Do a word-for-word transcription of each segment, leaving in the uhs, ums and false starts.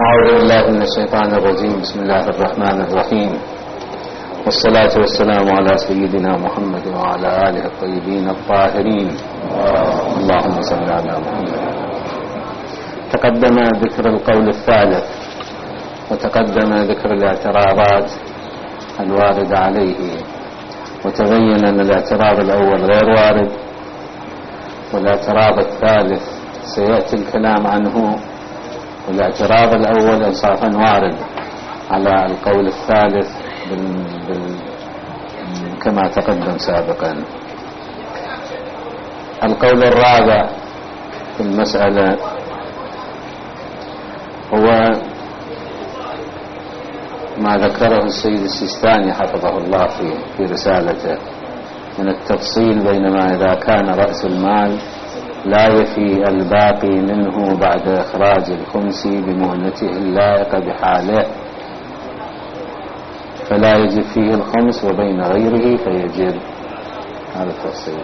أعوذ بالله من الشيطان الرجيم. بسم الله الرحمن الرحيم، والصلاة والسلام على سيدنا محمد وعلى آله الطيبين الطاهرين. اللهم صل على محمد. تقدم ذكر القول الثالث، وتقدم ذكر الاعتراضات الواردة عليه، وتبين أن الاعتراض الأول غير وارد، والاعتراض الثالث سيأتي الكلام عنه. والاعتراض الأول إنصافا وارد على القول الثالث بال... بال... كما تقدم سابقا. القول الرابع في المسألة هو ما ذكره السيد السيستاني حفظه الله في, في رسالته من التفصيل بين ما إذا كان رأس المال لا يفي الباقي منه بعد إخراج الخمس بمؤنته اللائقة بحاله فلا يجب فيه الخمس، وبين غيره فيجب. هذا التفصيل.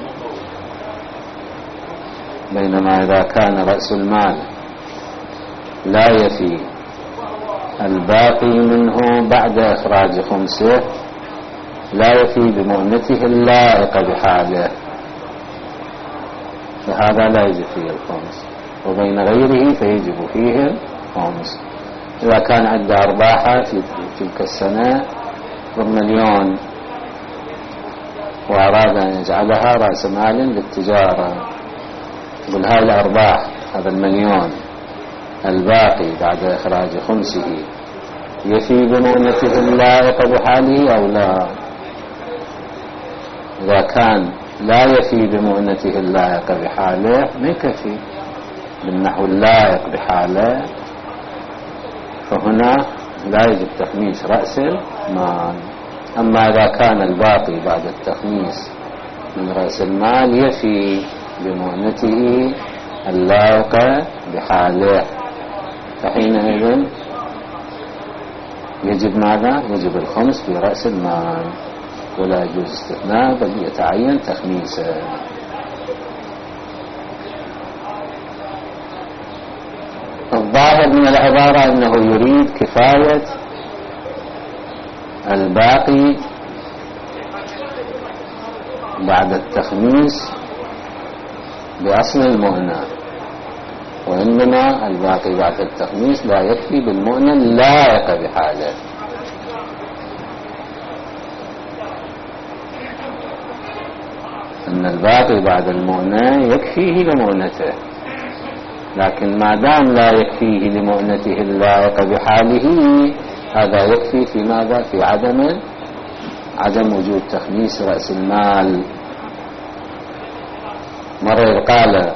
بينما إذا كان رأس المال لا يفي الباقي منه بعد إخراج خمسه لا يفي بمؤنته اللائقة بحاله فهذا لا يجب فيه الخمس، وبين غيره فيجب فيه الخمس. إذا كان عنده أرباح في تلك السنة بمليون وأراد أن يجعلها رأس مال للتجارة، يقول هاي الأرباح، هذا المليون الباقي بعد إخراج خمسه يفي بمؤنته اللائقة بحاله أو لا؟ إذا كان لا يفي بمؤنته اللائقة بحاله ما يكفي بالنحو اللائق بحاله، فهنا لا يجب تخميس رأس المال. أما إذا كان الباقي بعد التخميس من رأس المال يفي بمؤنته اللائقة بحاله فحينئذ يجب ماذا؟ يجب الخمس في رأس المال، ولا يجوز استثناء بل يتعين تخميسه. الظاهر من العبارة أنه يريد كفاية الباقي بعد التخميس بأصل المؤنة، وإنما الباقي بعد التخميس لا يكفي بالمؤنة اللائقة بحاله. أن الباقي بعد المؤنة يكفيه لمؤنته، لكن ما دام لا يكفيه لمؤنته اللائقة بحاله هذا يكفي في ماذا؟ في عدم عدم وجود تخميس رأس المال. مرة يقال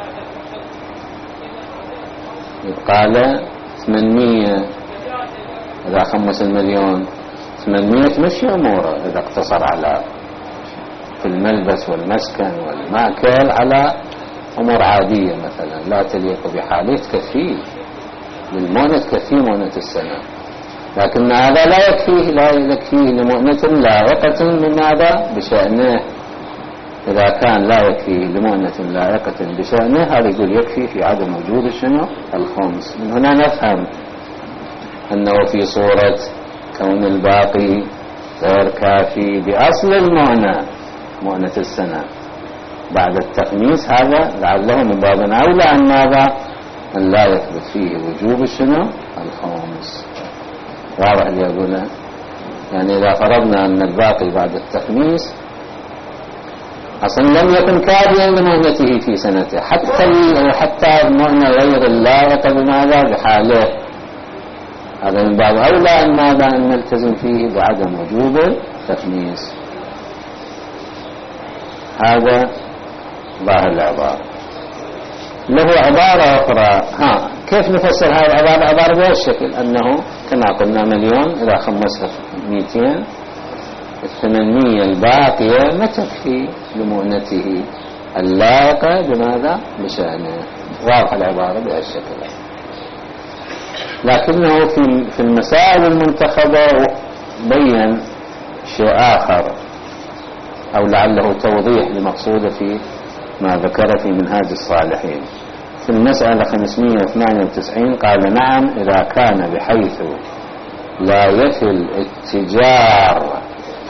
يقال ثمانمية إذا خمس المليون ثمانمية تمشي أموره إذا اقتصر على في الملبس والمسكن والمأكل على أمور عادية مثلا لا تليق بحاله تكفيه للمؤنة، تكفيه مؤنة السنة. لكن هذا لا يكفيه لا يكفيه لمؤنة لائقة بماذا؟ بشأنه. إذا كان لا يكفيه لمؤنة لائقة بشأنه هذا يقول يكفي في عدم وجود شنو؟ الخمس. من هنا نفهم أنه في صورة كون الباقي غير كافي بأصل المؤنة مؤنة السنة بعد التخميس، هذا لعله من باب أولى عن ماذا؟ أن لا يثبت فيه وجوب شنو؟ الخمس. واضح اللي يقوله؟ يعني إذا فرضنا أن الباقي بعد التخميس أصلا لم يكن كافيا لمؤنته في سنته، حتى حتى المؤنة غير اللائقة بماذا؟ بحاله، هذا من باب أولى أن ماذا؟ أن نلتزم فيه بعدم وجوب التخميس. هذا ظاهر العبارة. له عبارة أخرى. ها كيف نفسر هذه العبارة؟ عبارة بهذا الشكل أنه كما قلنا مليون إذا خمسها مئتين الثمانية الباقية ما تكفي لمؤنته اللائقة بماذا؟ بشأنه. واضح العبارة بهذا الشكل. لكنه في في المسائل المنتخبة بين شيء آخر، أو لعله توضيح لمقصوده في ما ذكر في منهاج الصالحين. في المسألة خمسمائة وثمانية وتسعين قال نعم إذا كان بحيث لا يفي الاتجار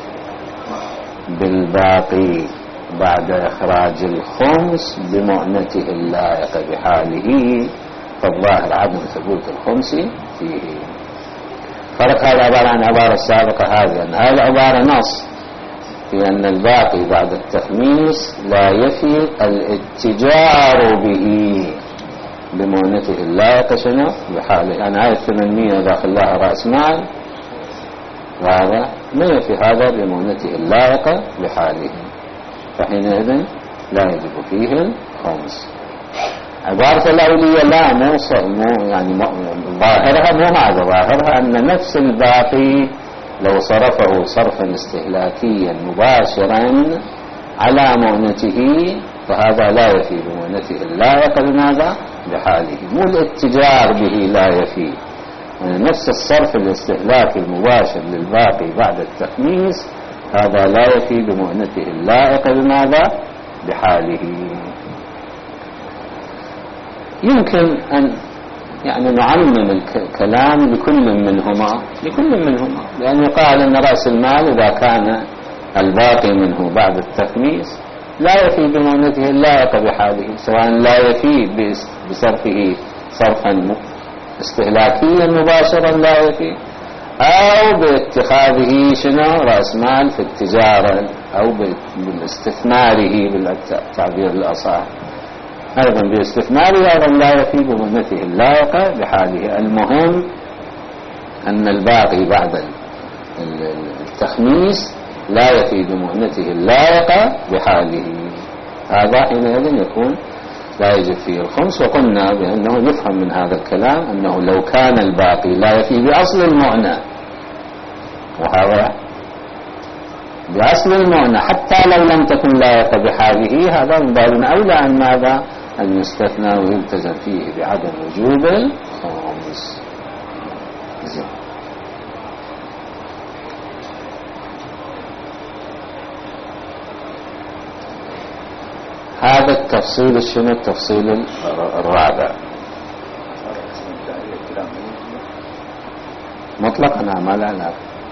بالباقي بعد إخراج الخمس بمؤنته اللائقة بحاله فالظاهر عدم ثبوت الخمس فيه. فرق هذا عبارة عن عبارة السابقة هذه، أن هذه العبارة نص في أن الباقي بعد التخميس لا يفي الاتجار به بمؤنته اللائقة شنو بحاله. يعني هاي الثمانمية داخل لها رأس مال واضح ما يفي هذا بمؤنته اللائقة بحاله، فحينئذ لا يجب فيه الخمس. عبارة الأولية لا مو مو يعني ظاهرها مو هذا، ظاهرها أن نفس الباقي لو صرفه صرفا استهلاكيا مباشرا على مؤنته فهذا لا يفي بمؤنته اللائقة بماذا بحاله، مو الاتجار به لا يفي. يعني نفس الصرف الاستهلاكي المباشر للباقي بعد التخميس هذا لا يفي بمؤنته اللائقة بماذا بحاله. يمكن أن يعني نعمم الكلام لكل منهما لكل منهما لأن يقال أن رأس المال إذا كان الباقي منه بعد التخميس لا يفي بمؤنته اللائقة بحاله، سواء لا يفي بصرفه صرفا استهلاكيا مباشرا لا يفي، أو باتخاذه شنو رأس مال في التجارة، أو باستثماره بالتعبير الأصح أيضا باستثماره أيضا لا يفي بمؤنته اللائقة بحاله. المهم أن الباقي بعد التخميس لا يفي بمؤنته اللائقة بحاله، هذا حينئذ يكون لا يجب فيه الخمس. وقلنا بأنه يفهم من هذا الكلام أنه لو كان الباقي لا يفي بأصل المعنى، وهذا بأصل المعنى حتى لو لم تكن لائقة بحاله، هذا من باب أولى عن ماذا أن يستثنى ويلتزم فيه بعدم وجوب الخمس. زين. هذا التفصيل شنو التفصيل الرابع مطلقا ما لا لا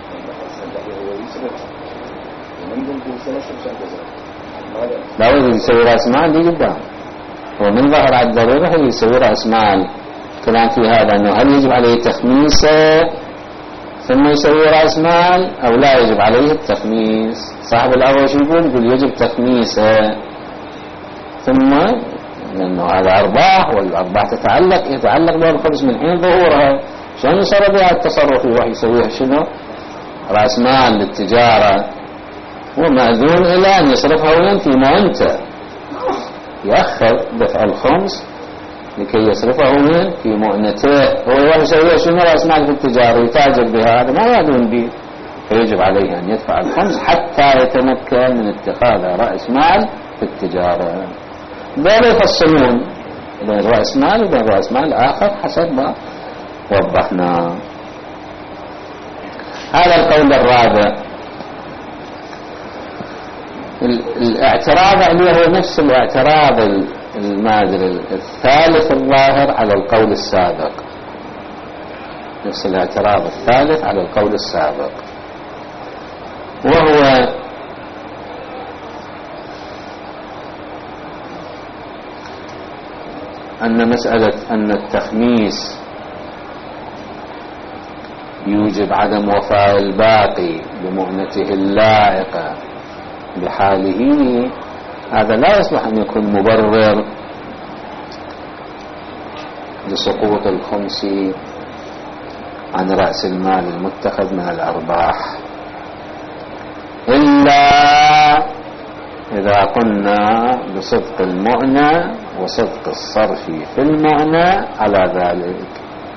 لا يجب يسوي رأس مال دي قدام، ومن ظهر على الضرورة هي يسوي رأس مال. كلام في هذا أنه هل يجب عليه تخميسه ثم يسوي رأس مال أو لا يجب عليه التخميس. صاحب الأول شو يقول؟ يقول يجب تخميسه ثم لأنه هذا أرباح، والأرباح تتعلق يتعلق بها الخمس من حين ظهورها، شلون يصرف بها التصرف يروح يسويها شنو رأس مال للتجارة، ومأذون إلى أن يصرفها وين فيما أنت يأخر دفع الخمس لكي يصرفه وين في مؤنته، هو يروح يسويها شنو رأس مال في التجارة يتاجر بها، هذا ما يأذون به، فيجب عليه أن يدفع الخمس حتى يتمكن من اتخاذ رأس مال في التجارة. دول يفصلون بين رأس مال وبين رأس مال آخر حسب ما وضحنا. هذا القول الرابع. الاعتراض عليه هو نفس الاعتراض المادري الثالث الظاهر على القول السابق، نفس الاعتراض الثالث على القول السابق، وهو أن مسألة أن التخميس يوجب عدم وفاء الباقي بمؤنته اللائقة بحاله، هذا لا يصلح أن يكون مبرر لسقوط الخمس عن رأس المال المتخذ من الأرباح، إلا إذا قلنا بصدق المعنى وصدق الصرف في المعنى على ذلك.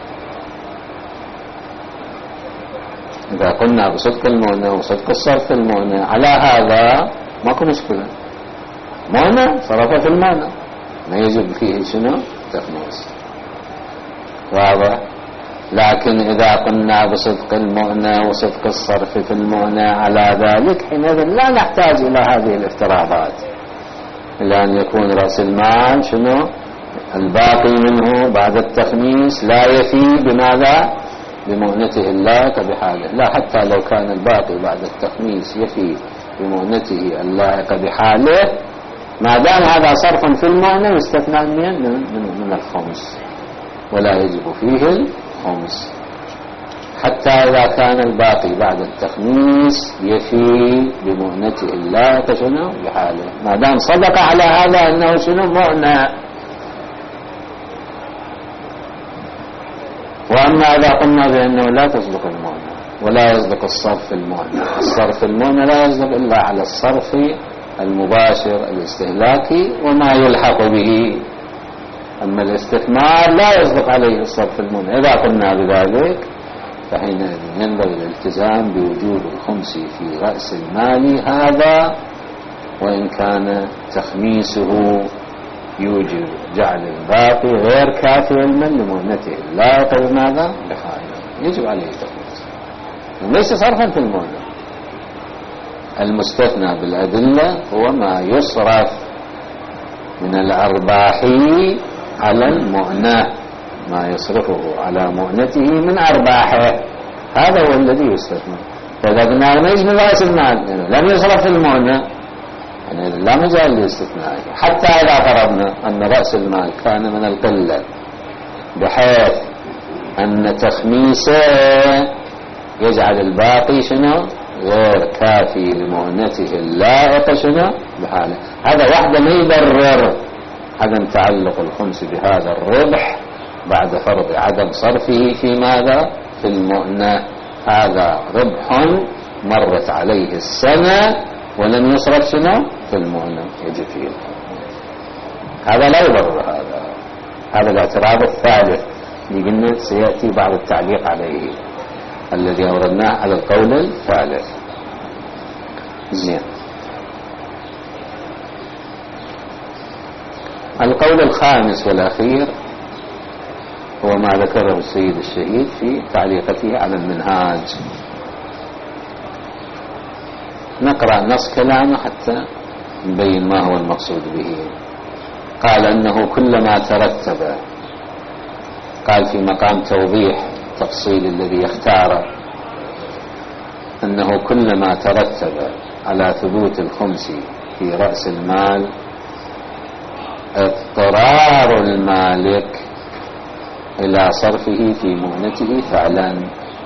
إذا قلنا بصدق المعنى وصدق الصرف في المعنى على هذا ماكو مشكلة، معنى صرفه في المعنى ما يجب فيه شنو تخميس، واضح. لكن إذا قلنا بصدق المعنى وصدق الصرف في المعنى على ذلك حينئذ لا نحتاج إلى هذه الافتراضات، إلا أن يكون رأس المال شنو الباقي منه بعد التخميس لا يفي بماذا؟ بمؤنته اللائقة بحاله. لا، حتى لو كان الباقي بعد التخميس يفي بمؤنته اللائقة بحاله، ما دام هذا صرفا في المؤنة يستثنى من, من, من الخمس ولا يجب فيه الخمس، حتى إذا كان الباقي بعد التخميس يفي بمؤنته اللائقة شنو بحاله، ما دام صدق على هذا أنه شنو مؤنة. وأما إذا قلنا بأنه لا تصدق المؤنة ولا يصدق الصرف في المؤنة، الصرف في المؤنة لا يصدق إلا على الصرف المباشر الاستهلاكي وما يلحق به، أما الاستثمار لا يصدق عليه الصرف في المؤنة. إذا قلنا بذلك فحينئذ ينبغي الالتزام بوجوب الخمس في رأس المال هذا، وإن كان تخميسه يوجب جعل الباقي غير كافي علما لمؤنته لا بماذا؟ بحاله، يجب عليه تخميس وليس صرفا في المؤنة. المستثنى بالأدلة هو ما يصرف من الأرباح على المؤنة، ما يصرفه على مؤنته من أرباحه، هذا هو الذي يستثنى. فإذا قلنا ليس من رأس المال لم يصرف في المؤنة يعني لا مجال للاستثناء، حتى إذا فرضنا أن رأس المال كان من القلة بحيث أن تخميسه يجعل الباقي شنو غير كافي لمؤنته اللائقة شنو بحاله، هذا وحده ما يبرر عدم تعلق الخمس بهذا الربح بعد فرض عدم صرفه في ماذا؟ في المؤنة. هذا ربح مرت عليه السنة ولم يصرف شنو في المؤنة، يجب فيه الخمس. هذا لا يبرر هذا. هذا الاعتراض الثالث اللي قلنا سيأتي بعض التعليق عليه الذي أوردناه على القول الثالث. زين، القول الخامس والأخير هو ما ذكره السيد الشهيد في تعليقته على المنهاج. نقرأ نص كلامه حتى نبين ما هو المقصود به. قال أنه كلما ترتب، قال في مقام توضيح التفصيل الذي يختاره، أنه كلما ترتب على ثبوت الخمس في رأس المال اضطرار المالك إلى صرفه في مؤنته فعلا،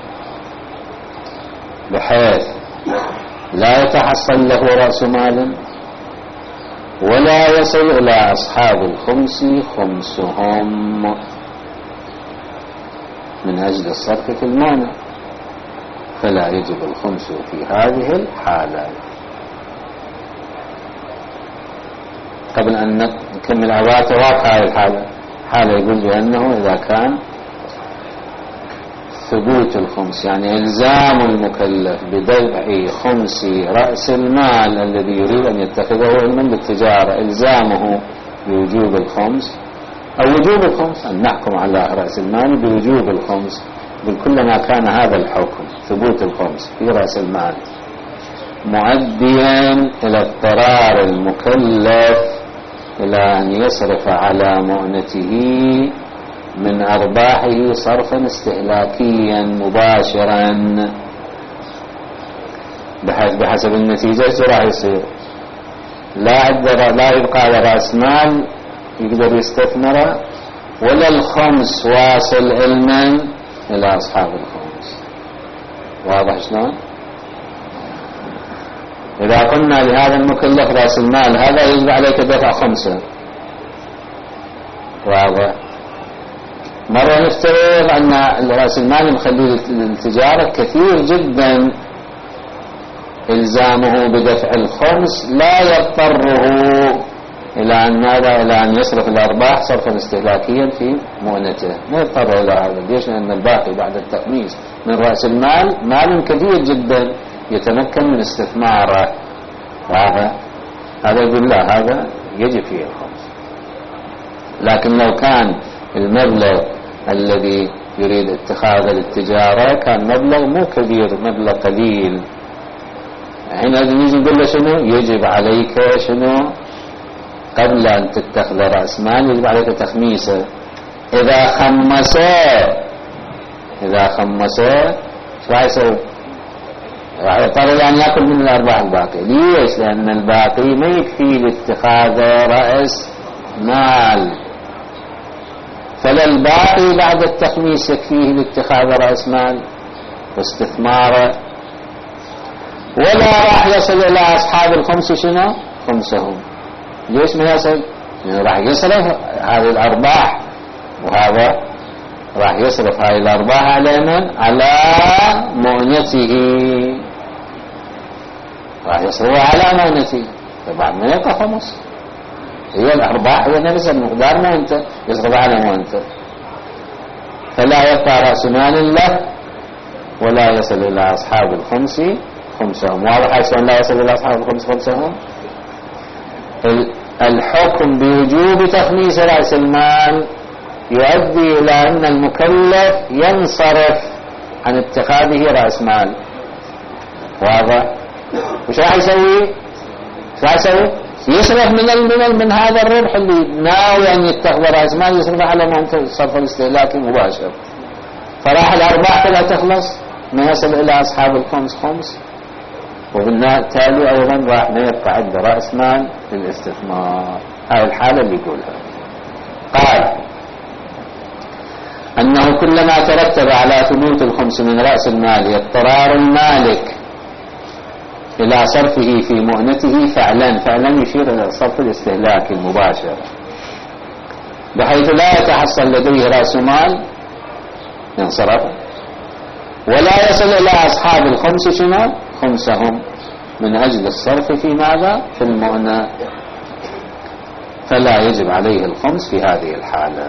بحيث لا يتحصل له رأس مال ولا يصل إلى أصحاب الخمس خمسهم من أجل الصرف في المؤنة، فلا يجب الخمس في هذه الحالة. قبل أن نكمل عواته واضحة هذه الحالة، حالة يقول بأنه إذا كان ثبوت الخمس يعني إلزام المكلف بدفع خمس رأس المال الذي يريد أن يتخذه علما بالتجارة، إلزامه بوجوب الخمس أو وجوب الخمس، أن نحكم على رأس المال بوجوب الخمس. كلما كان هذا الحكم ثبوت الخمس في رأس المال مؤديا إلى اضطرار المكلف إلى أن يصرف على مؤنته من أرباحه صرفا استهلاكيا مباشرا، بحسب النتيجة ايش راح يصير؟ لا لا يبقى على رأس مال يقدر يستثمره، ولا الخمس واصل علما إلى أصحاب الخمس. واضح شلون؟ إذا قلنا لهذا المكلف رأس المال هذا يجب عليك دفع خمسة، واضح؟ مرة نفترض أن رأس المال مخليه للتجارة كثير جدا، إلزامه بدفع الخمس لا يضطره إلى أن ماذا؟ إلى أن يصرف الأرباح صرفا استهلاكيا في مؤنته، ما يضطر إلى هذا. ليش؟ لأن الباقي بعد التخميس من رأس المال مال كثير جدا يتمكن من استثماره، وهذا هذا يقول لا، هذا يجب فيه الخمس. لكن لو كان المبلغ الذي يريد اتخاذه للتجارة كان مبلغ مو كبير، مبلغ قليل، حينئذ يجي يقول له شنو؟ يجب عليك شنو؟ قبل أن تتخذ رأس مال يجب عليك تخميسه. إذا خمسه إذا خمسه شو راح يسوي؟ راح يضطر أن يأكل من الأرباح الباقية. ليش؟ لأن الباقي ما يكفي لاتخاذ رأس مال، فلا الباقي بعد التخميس يكفيه لاتخاذ رأس مال واستثماره، ولا راح يصل إلى أصحاب الخمس شنو؟ خمسهم. ليش ما يصل؟ يعني راح يصرف هذه الأرباح، وهذا راح يصرف هذه الأرباح على من؟ على مؤنته، راح يصرفها على مؤنته، طبعا ما يبقى خمس. هي الأرباح هي نفس المقدار مؤنته، يصرف على مؤنته، فلا يبقى رأس مال له ولا يصل إلى أصحاب الخمس خمسهم. واضح شلون لا يصل إلى أصحاب الخمس خمسهم؟ الحكم بوجوب تخميس رأس المال يؤدي إلى أن المكلف ينصرف عن اتخاذه رأس مال. واضح؟ وش راح يسوي؟ وش راح يسوي؟ يصرف من من من هذا الربح اللي ناوي أن يتخذ رأس مال، يصرف على مؤنة الصرف الاستهلاكي المباشر، فراح الأرباح كلها تخلص، ما يصل إلى أصحاب الخمس خمس، وبالتالي أيضا راح ما يبقى عنده رأس مال للاستثمار. هاي الحالة اللي يقولها. قال أنه كلما ترتب على ثبوت الخمس من رأس المال اضطرار المالك إلى صرفه في مؤنته فعلا فعلا يشير إلى الصرف الاستهلاكي المباشر، بحيث لا يتحصل لديه رأس مال ينصرف، ولا يصل إلى أصحاب الخمس شنو؟ خمسهم، من أجل الصرف في ماذا؟ في المؤنة، فلا يجب عليه الخمس في هذه الحالة.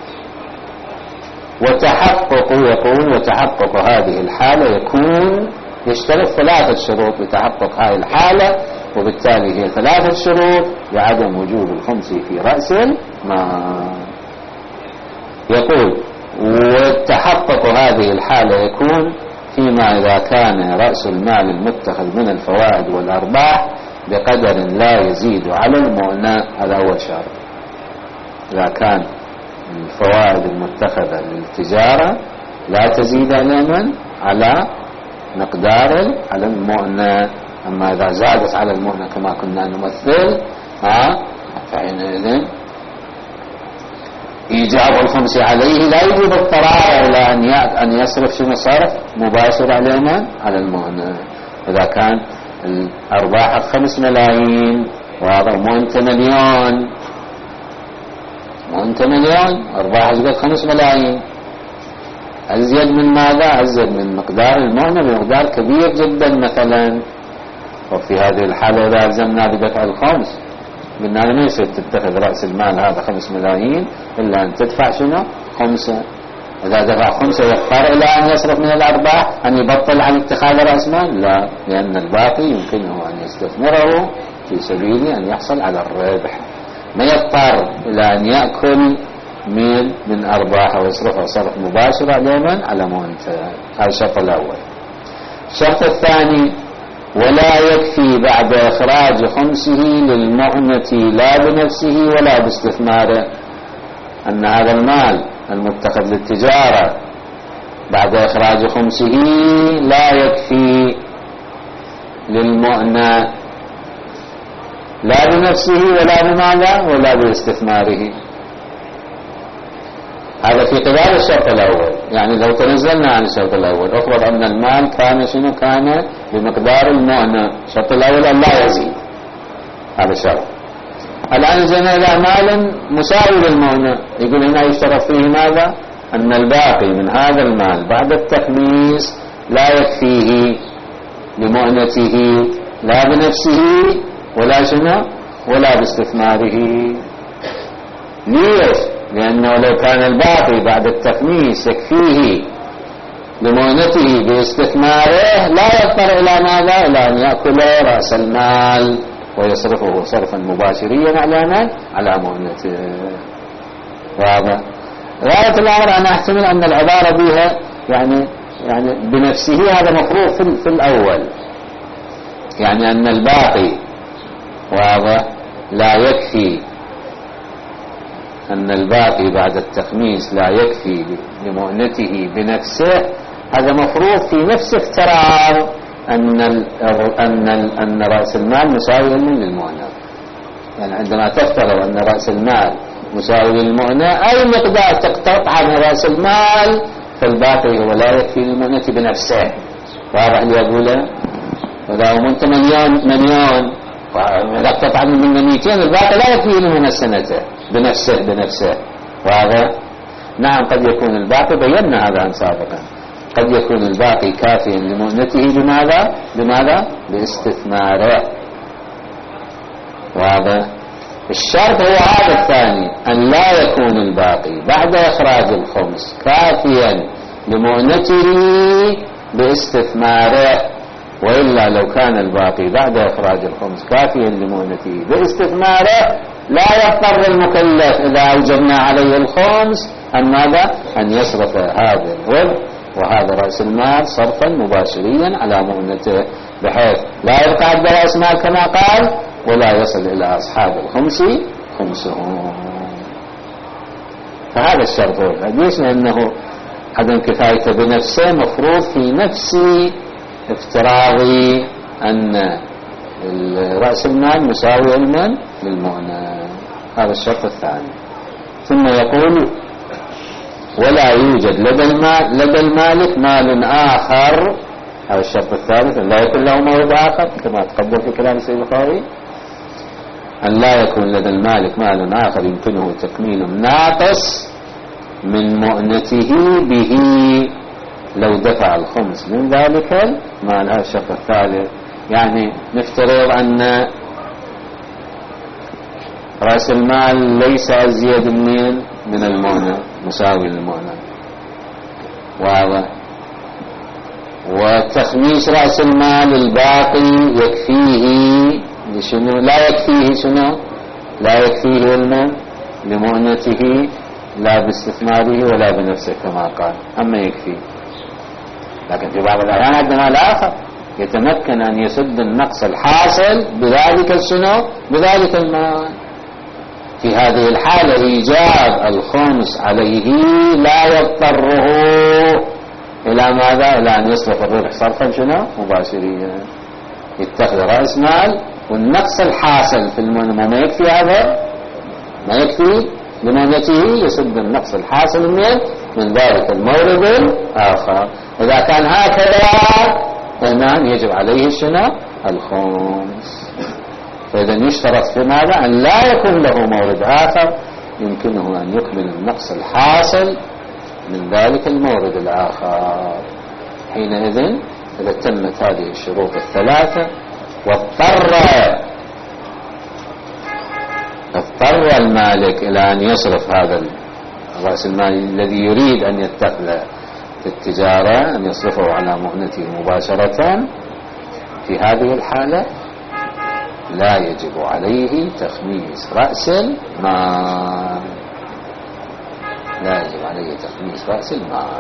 وتحقق يقول وتحقق هذه الحالة يكون يشترط ثلاثة شروط لتحقق هذه الحالة، وبالتالي هي ثلاثة شروط لعدم وجوب الخمس في رأس المال. يقول وتحقق هذه الحالة يكون فيما إذا كان رأس المال المتخذ من الفوائد والأرباح بقدر لا يزيد على المؤنة. هذا هو شرط. إذا كان الفوائد المتخذة للتجارة لا تزيد على من؟ على مقدار على المؤنة. أما إذا زادت على المؤنة كما كنا نمثل ها فحينئذ إيجاب الخمس عليه لا يجب اضطرار إلى أن أن يصرف شنو صرف مباشر على من؟ على المؤنة. إذا كان الأرباح خمس ملايين وهذا مؤنة مليون، مؤنة مليون أرباح أزيد خمس ملايين، أزيد من ماذا؟ أزيد من مقدار المؤنة بمقدار كبير جدا مثلا. وفي هذه الحالة إذا ألزمنا بدفع الخمس قلنا له ما يصير تتخذ رأس المال هذا خمس ملايين إلا أن تدفع شنو؟ خمسة. إذا دفع خمسة يضطر إلى أن يصرف من الأرباح أن يبطل عن اتخاذ رأس مال؟ لا، لأن الباقي يمكنه أن يستثمره في سبيل أن يحصل على الربح، ما يضطر إلى أن يأكل من من أرباحه ويصرفها صرف مباشر على من؟ على مؤنته. هذا الشرط الأول. الشرط الثاني ولا يكفي بعد إخراج خمسه للمؤنة لا بنفسه ولا باستثماره، أن هذا المال المتخذ للتجارة بعد إخراج خمسه لا يكفي للمؤنة لا بنفسه ولا بماذا ولا باستثماره. هذا في قبال الشرط الأول. يعني لو تنزلنا عن الشرط الأول أفرض أن المال كان شنو؟ كان بمقدار المؤنة. الشرط الأول أن لا يزيد، هذا شرط. الآن نزلنا إلى مال مساوي للمؤنة، يقول هنا يشترط فيه ماذا؟ أن الباقي من هذا المال بعد التخميس لا يكفيه لمؤنته لا بنفسه ولا شنو؟ ولا باستثماره. ليش؟ لأنه لو كان الباقي بعد التخميس يكفيه لمؤنته باستثماره لا يضطر إلى ماذا؟ إلى أن يأكل رأس المال ويصرفه صرفا مباشريا على من؟ على مؤنته. واضح؟ غاية الأمر أنا أحتمل أن العبارة بها يعني يعني بنفسه هذا مفروض في, في الأول، يعني أن الباقي واضح لا يكفي أن الباقي بعد التخميس لا يكفي لمؤنته بنفسه، هذا مفروض في نفس افتراض أن أن أن رأس المال مساوي للمؤنة. يعني عندما تفترض أن رأس المال مساوي للمؤنة، أي مقدار تقتطع عن رأس المال فالباقي هو لا يكفي للمؤنة بنفسه. واضح اللي أقوله؟ وإذا أنت مليون مليون إذا اقتطع من مئتين الباقي لا يكفي للمؤنة سنته بنفسه بنفسه. واضح؟ نعم قد يكون الباقي، بينا هذا سابقا، قد يكون الباقي كافيا لمؤنته بماذا؟ بماذا؟ باستثماره. واضح؟ الشرط هو هذا الثاني، أن لا يكون الباقي بعد إخراج الخمس كافيا لمؤنته باستثماره، وإلا لو كان الباقي بعد إخراج الخمس كافيا لمؤنته باستثماره لا يضطر المكلف إذا أوجبنا عليه الخمس أن ماذا؟ أن يصرف هذا الربح وهذا رأس المال صرفا مباشريا على مؤنته، بحيث لا يبقى عند رأس مال كما قال ولا يصل إلى أصحاب الخمس خمسهم. فهذا الشرط هو ليش؟ لأنه عدم كفايته بنفسه مفروض في نفس افتراضي أن رأس المال مساوي لمن؟ للمؤنة. هذا الشرط الثاني. ثم يقول ولا يوجد لدى المال لدى المالك مال آخر. هذا الشرط الثالث، أن لا يكون له مورد آخر كما تقدم في كلام السيد البخاري، أن لا يكون لدى المالك مال آخر يمكنه تكميل ناقص من مؤنته به لو دفع الخمس من ذلك المال. هذا الشرط الثالث. يعني نفترض أن رأس المال ليس أزيد من من المؤنة، مساوي للمؤنة. واضح؟ وتخميس رأس المال الباقي يكفيه لشنو؟ لا يكفيه شنو؟ لا يكفيه علما لمؤنته لا باستثماره ولا بنفسه كما قال، أما يكفيه. لكن في بعض الأحيان عندنا مال آخر يتمكن أن يسد النقص الحاصل بذلك الشنو؟ بذلك المال. في هذه الحالة إيجاب الخمس عليه لا يضطره إلى ماذا؟ إلى أن يصرف الربح صرفا شنو؟ مباشريا. يتخذ رأس مال والنقص الحاصل في المؤنة ما يكفي، هذا ما يكفي لمؤنته، يسد النقص الحاصل من من ذلك المورد الآخر. إذا كان هكذا فإنه يجب عليه شنو؟ الخمس. فإذا يشترط في ماذا؟ أن لا يكون له مورد آخر يمكنه أن يكمل النقص الحاصل من ذلك المورد الآخر. حينئذ إذا تمت هذه الشروط الثلاثة واضطر اضطر المالك إلى أن يصرف هذا رأس المال الذي يريد أن يتخذ في التجارة، أن يصرفه على مؤنته مباشرة، في هذه الحالة لا يجب عليه تخميس رأس المال. لا يجب عليه تخميس رأس المال.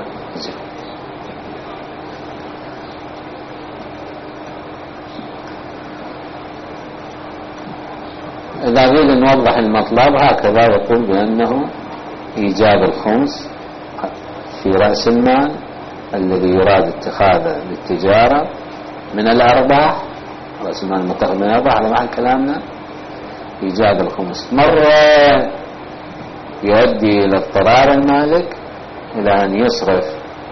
إذا نريد أن نوضح المطلب هكذا يقول بأنه إيجاب الخمس في رأس المال الذي يراد اتخاذه للتجارة من الأرباح، رأس المال المتخذ من الأرباح على معنى كلامنا، إيجاب الخمس مرة يؤدي إلى اضطرار المالك إلى أن يصرف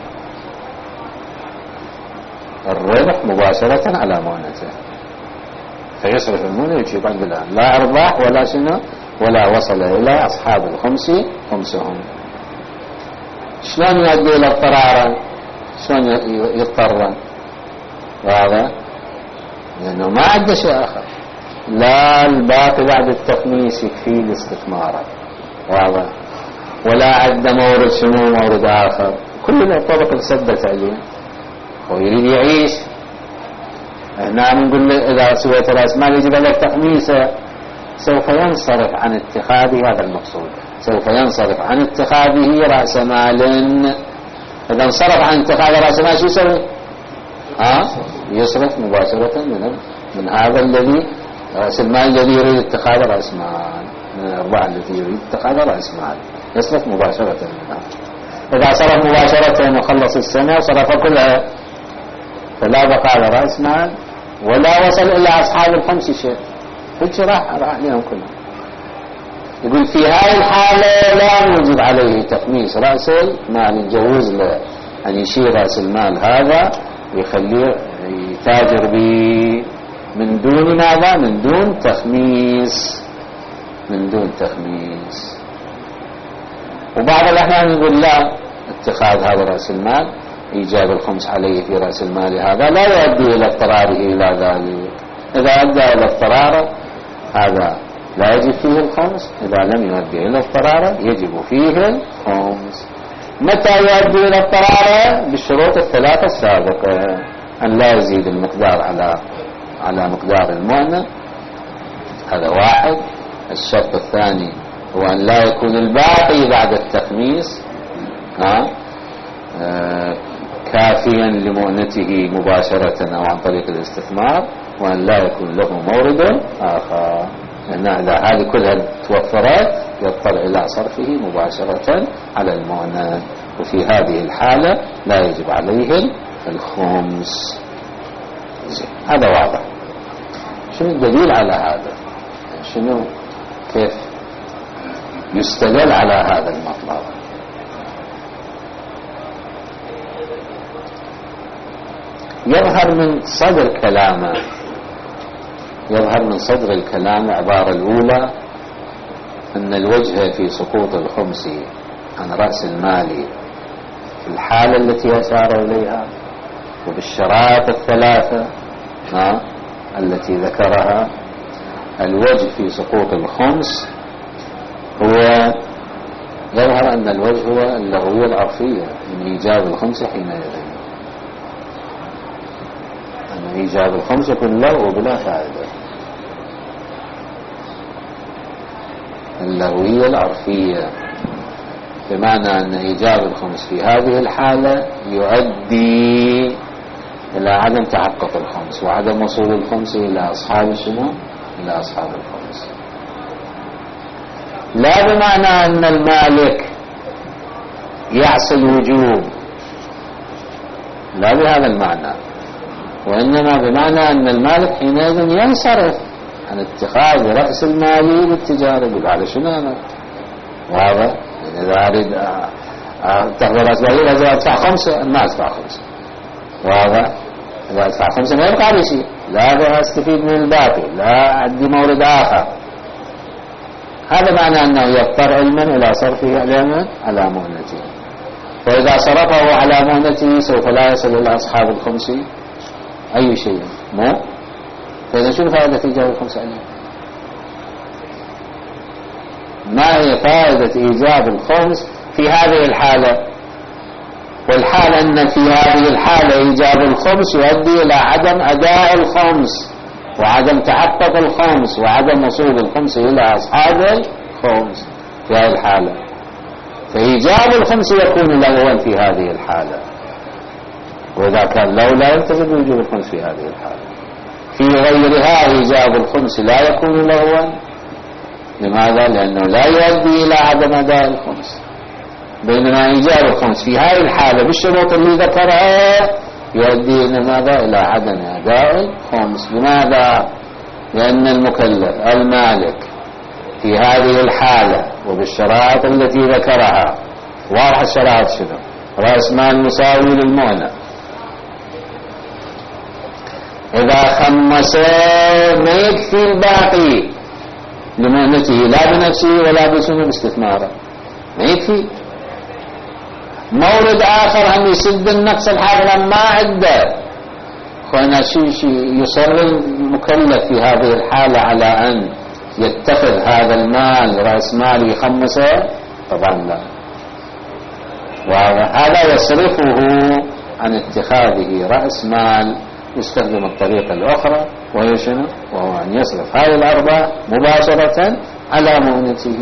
الربح مباشرة على مؤنته، فيصرف المؤنة ويجيب عند الآن لا أرباح ولا شنو ولا وصل إلى أصحاب الخمس خمسهم. شلون يؤدي إلى اضطرارا؟ شلون يضطر؟ هذا لأنه ما عنده شيء آخر، لا الباقي بعد التخميس يكفي لاستثماره، واضح؟ ولا عنده مورد شنو مورد آخر، كل الطرق اللي سدت عليه هو يريد يعيش. هنا نقول له إذا سويت رأس مال يجب عليك تخميسه، سوف ينصرف عن اتخاذه، هذا المقصود، سوف ينصرف عن اتخاذه رأس مال. إذا انصرف عن اتخاذ رأس مال شو يسوي؟ ها؟ يصرف مباشرة من من هذا الذي رأس المال الذي يريد اتخاذ رأس مال من الأرباح التي يريد اتخاذ رأس مال يصرف مباشرة منها. إذا صرف مباشرة وخلص السنة وصرف كلها فلا بقى على رأس مال ولا وصل إلى أصحاب الخمس شيء، كل شيء راح راح لهم كلهم. يقول في هاي الحالة لا نوجب عليه تخميس رأس المال، نجوز له أن يشيل رأس المال هذا ويخليه يتاجر به من دون ماذا؟ من دون تخميس، من دون تخميس. وبعض الأحيان يقول لا، اتخاذ هذا رأس المال إيجاب الخمس عليه في رأس المال هذا لا يؤدي إلى اضطراره إلى ذلك. إذا أدى إلى اضطراره هذا لا يجب فيه الخمس، إذا لم يؤدي إلى اضطراره يجب فيه الخمس. متى يؤدي إلى اضطراره؟ بالشروط الثلاثة السابقة، أن لا يزيد المقدار على على مقدار المؤنة، هذا واحد. الشرط الثاني هو أن لا يكون الباقي بعد التخميس ها آه كافيا لمؤنته مباشرة أو عن طريق الاستثمار، وأن لا يكون له مورد آخر، لأن إذا هذه كلها توفرت يضطر إلى صرفه مباشرة على المؤنة، وفي هذه الحالة لا يجب عليه الخمس. هذا واضح. شنو الدليل على هذا؟ شنو كيف يستدل على هذا المطلب؟ يظهر من صدر كلامه يظهر من صدر الكلام العبارة الأولى أن الوجه في سقوط الخمس عن رأس المال في الحالة التي أشار إليها وبالشرائط الثلاثة ها التي ذكرها. الوجه في سقوط الخمس هو يظهر أن الوجه هو اللغوية العرفية من إيجاب الخمس حينئذ، أن إيجاب الخمس يكون لغو بلا فائدة. اللغوية العرفية بمعنى أن إيجاب الخمس في هذه الحالة يؤدي إلى عدم تحقق الخمس وعدم وصول الخمس إلى أصحاب شنو؟ إلى أصحاب الخمس. لا بمعنى أن المالك يعصي الوجوب، لا بهذا المعنى، وإنما بمعنى أن المالك حينئذ ينصرف عن اتخاذ رأس المال للتجارة. يقول على شنو أنا واضح؟ إذا أريد أتخذ رأس المال لازم أدفع خمسة، ما أدفع خمسة، واضح؟ إذا أدفع خمسة ما يبقى لي شيء، لا أستفيد من الباقي، لا أعدي مورد آخر. هذا معنى أنه يضطر علما إلى صرفه على على مؤنته، فإذا صرفه على مؤنته سوف لا يصل إلى أصحاب الخمس أي شيء، مو؟ فإذا شنو فائدة إيجاب الخمس عليه؟ ما هي فائدة إيجاب الخمس في هذه الحالة؟ والحال أن في هذه الحالة إيجاب الخمس يؤدي إلى عدم أداء الخمس وعدم تحقق الخمس وعدم وصول الخمس إلى أصحاب الخمس في هذه الحالة، فإيجاب الخمس يكون لغوا في هذه الحالة، وإذا كان لو لا يلتزم وجوب الخمس في هذه الحالة. في غيرها إيجاب الخمس لا يكون لغوا. لماذا؟ لأنه لا يؤدي إلى عدم أداء الخمس، بينما إيجاب الخمس في هذه الحالة بالشروط اللي ذكرها يؤدي إلى ماذا؟ إلى عدم أداء الخمس. لماذا؟ لأن المكلف المالك في هذه الحالة وبالشرائط التي ذكرها، واضح الشرائط شنو؟ رأس مال مساوي للمؤنة، إذا خمس ما يكفي الباقي لمؤنته لا بنفسه ولا بسنة باستثماره، ما يكفي. مورد آخر هم يسد النقص الحاضر ما عنده، فأنا شيء شيء يصر المكلف في هذه الحالة على أن يتخذ هذا المال رأس مال يخمسه؟ طبعا لا. وهذا يصرفه عن اتخاذه رأس مال يستخدم الطريقة الأخرى، وهي شنو؟ وهو أن يصرف هذه الأرباح مباشرة على مؤنته.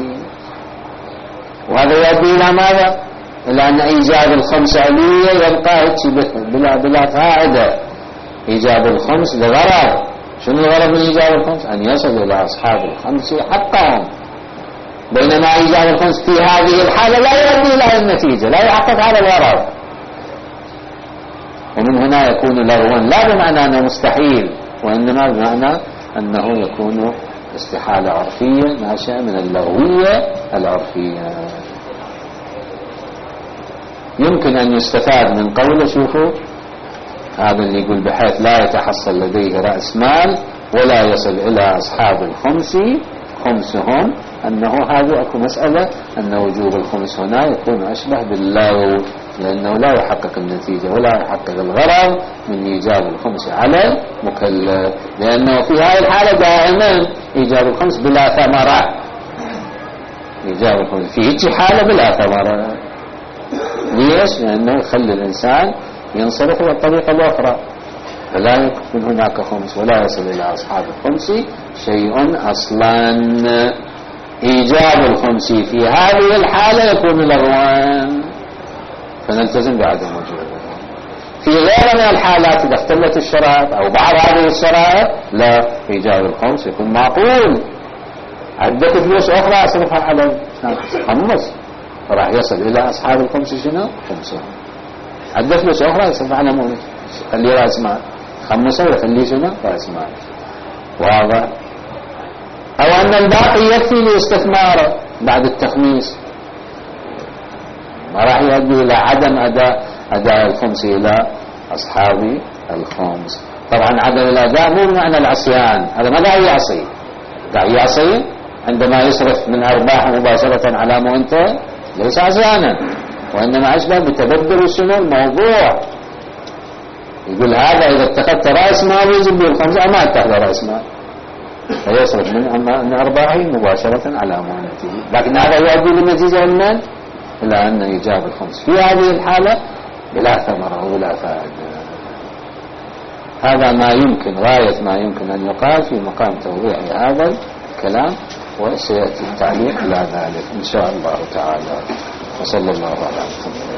وهذا يؤدي إلى ماذا؟ إلى أن إيجاب الخمس عليه يبقى بلا, بلا فائدة. إيجاب الخمس لغرض، شنو الغرض من إيجاب الخمس؟ أن يصل إلى أصحاب الخمس حقهم، بينما إيجاب الخمس في هذه الحالة لا يؤدي إلى النتيجة، لا يحقق على الغرض، ومن هنا يكون لغوا لا بمعنى أنه مستحيل، وإنما بمعنى أنه يكون استحالة عرفية ناشئة من اللغوية العرفية. يمكن أن يستفاد من قوله، شوفوا هذا اللي يقول بحيث لا يتحصل لديه رأس مال ولا يصل إلى أصحاب الخمس خمسهم، أنه هذه أكو مسألة أن وجوب الخمس هنا يكون أشبه باللغو، لأنه لا يحقق النتيجة ولا يحقق الغرض من إيجاب الخمس على مكلف، لأنه في هذه الحالة دائما إيجاب الخمس بلا ثمرة، إيجاب الخمس في هيك حالة بلا ثمرة. ليش؟ لأنه يخلي الإنسان ينصرف إلى الطريقة الأخرى، فلا يكون هناك خمس ولا يصل إلى أصحاب الخمس شيء أصلا. إيجاب الخمس في هذه الحالة يكون لغوا، فنلتزم بعدم وجوده. في غير من الحالات إذا اختلت الشرائط أو بعض هذه الشرائط لا، إيجاب الخمس يكون معقول. عندك فلوس أخرى أصرفها على خمس، فراح يصل إلى أصحاب الخمس شنو؟ خمسهم. عندك فلوس أخرى يصرفها على مونس، خلي رأس مال خمسة ويخلي شنو؟ رأس مال. واضح؟ أو أن الباقي يكفي لاستثماره بعد التخميس، ما راح يؤدي إلى عدم أداء أداء الخمس إلى أصحاب الخمس. طبعا عدم الأداء مو بمعنى العصيان، هذا ما قاعد يعصي، قاعد يعصي عندما يصرف من أرباحه مباشرة على مؤنته ليس عصيانا، وإنما أشبه بتبدل شنو الموضوع. يقول هذا إذا اتخذت رأس مال يجب الخمس، أو ما اتخذ رأس مال فيصرف من أرباحه مباشرة على مؤنته، لكن هذا يؤدي للنتيجة المال إلى أن إيجاب الخمس في هذه الحالة بلا ثمرة وبلا فائدة. هذا ما يمكن، غاية ما يمكن أن يقال في مقام توضيح هذا الكلام، وسيأتي التعليق على ذلك إن شاء الله تعالى. وصلى الله على محمد.